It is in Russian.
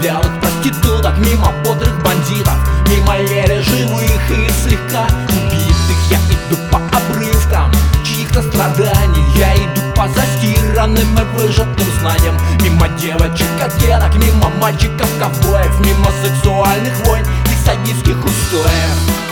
белых проституток, мимо бодрых бандитов, мимо еле живых и слегка убитых. Я иду по обрывкам чьих-то страданий, я иду по застиранным и выжатым знаниям, мимо девочек-кокеток, мимо мальчиков-ковбоев, мимо сексуальных войн и садистских устоев.